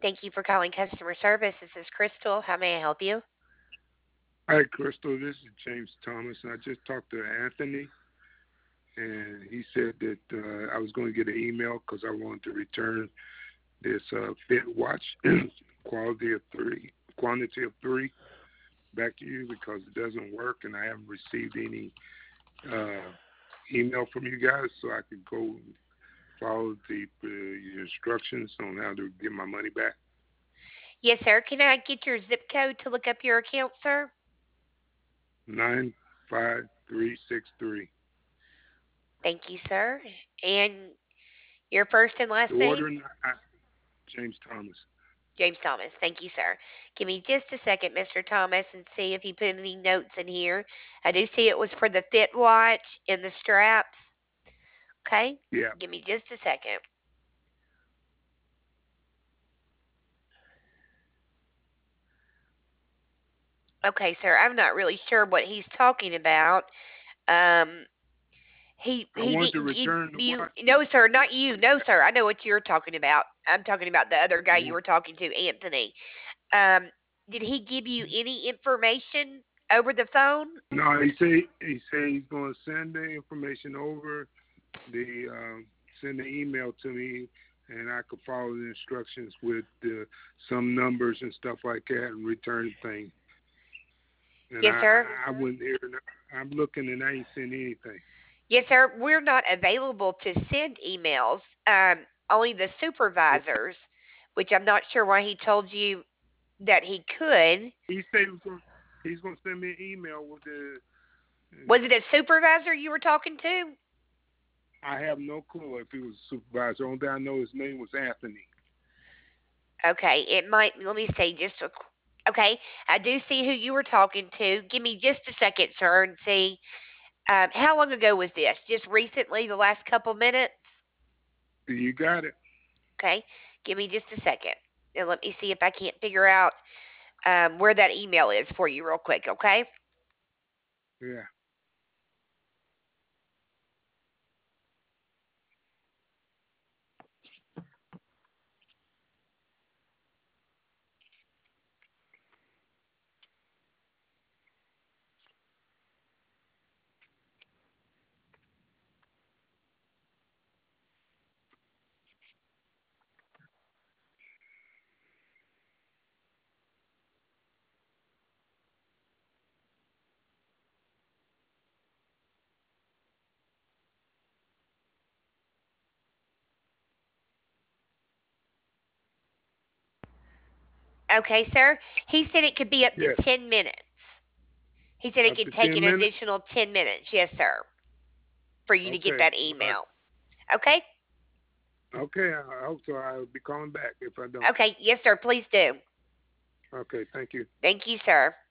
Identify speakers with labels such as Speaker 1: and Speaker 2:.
Speaker 1: Thank you for calling customer service. This is Crystal. How may I help you?
Speaker 2: Hi, Crystal. This is James Thomas. I just talked to Anthony, and he said that I was going to get an email because I wanted to return this Fit Watch quantity of three back to you because it doesn't work, and I haven't received any uh, email from you guys, so I could go follow the instructions on how to get my money back.
Speaker 1: Yes, sir. Can I get your zip code to look up your account, sir?
Speaker 2: 95363.
Speaker 1: Thank you, sir. And your first and
Speaker 2: The
Speaker 1: last
Speaker 2: order,
Speaker 1: name?
Speaker 2: James Thomas.
Speaker 1: James Thomas. Thank you, sir. Give me just a second, Mr. Thomas, and see if he put any notes in here. I do see it was for the Fit Watch and the straps. Okay?
Speaker 2: Yeah.
Speaker 1: Give me just a second. Okay, sir. I'm not really sure what he's talking about. Um,
Speaker 2: I
Speaker 1: he
Speaker 2: wanted to
Speaker 1: didn't give
Speaker 2: return the
Speaker 1: you
Speaker 2: watch.
Speaker 1: no, sir, not you. No, sir. I know what you're talking about. I'm talking about the other guy you
Speaker 2: Mhm.
Speaker 1: were talking to, Anthony. Um, did he give you any information over the phone?
Speaker 2: No, he said he's going to send the information over the send the email to me, and I could follow the instructions with some numbers and stuff like that, and return the thing. And
Speaker 1: Yes, sir.
Speaker 2: I went there, and I'm looking, and I ain't seen anything.
Speaker 1: Yes, sir. We're not available to send emails. Only the supervisors, which I'm not sure why he told you that he could.
Speaker 2: He said he's going to send me an email with the.
Speaker 1: Was it a supervisor you were talking to?
Speaker 2: I have no clue if he was a supervisor. Only thing I know his name was Anthony.
Speaker 1: Okay, it might. Let me see. Okay. I do see who you were talking to. Give me just a second, sir, and see. How long ago was this? Just recently, the last couple minutes?
Speaker 2: You got it.
Speaker 1: Okay. Give me just a second. And let me see if I can't figure out where that email is for you, real quick. Okay.
Speaker 2: Yeah.
Speaker 1: Okay, sir. He said it could be up to
Speaker 2: Yes.
Speaker 1: 10 minutes. He said it
Speaker 2: Up
Speaker 1: could
Speaker 2: to
Speaker 1: take
Speaker 2: 10
Speaker 1: an
Speaker 2: minutes.
Speaker 1: additional 10 minutes. Yes, sir, for you to get
Speaker 2: Okay.
Speaker 1: that
Speaker 2: Well,
Speaker 1: email. Okay.
Speaker 2: okay. I hope so. I'll be calling back if I don't.
Speaker 1: Okay. Yes, sir. Please do.
Speaker 2: Okay. Thank you.
Speaker 1: Thank you, sir.